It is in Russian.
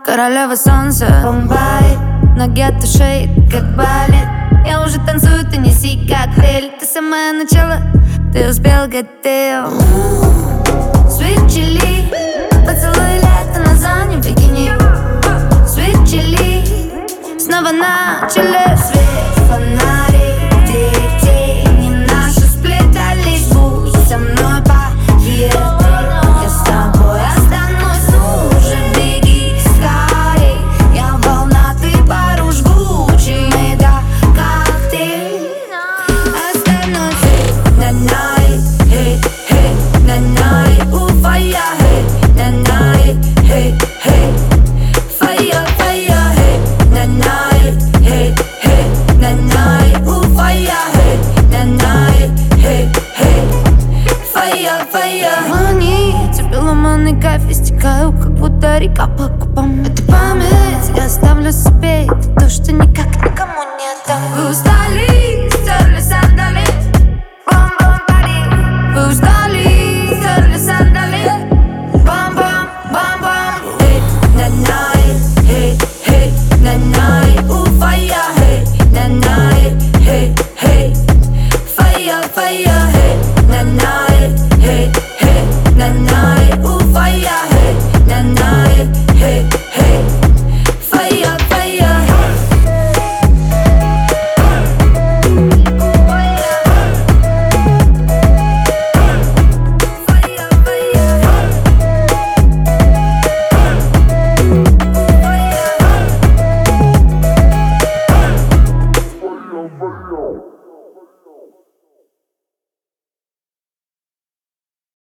королева солнца, Бомбай, ноги от ушей, как балет. Я уже танцую, ты неси коктейль. Ты самое начало, ты успел, готов. Sweet chili, поцелуй лето на зоне бикини. Sweet chili, снова начали. Свет фонарик, детей не наши сплетались. Будь со мной, поверь ты, я с тобой останусь. Ну же, беги скорей, я волна, ты пару жгучий. Мега коктейль, останусь. На night, hey, hey, на night, fire, hey, на night, hey, hey, fire, fire, hey, на night, hey, hey, на night, fire, hey, на night, hey, hey, fire, fire. Звоните, беломанный кайф, истекаю, как будто река по купам. Это память, я оставлю себе. Это то, что никак никому не отдам. Вы устали, стерли сандали. Вы устали, стерли сандали. Бам-бам, бам-бам. Hey, на night, hey, hey, на night, fire, hey, на night, hey, hey, fire, fire, hey, на night, hey, hey, на night, fire, hey, на night, hey.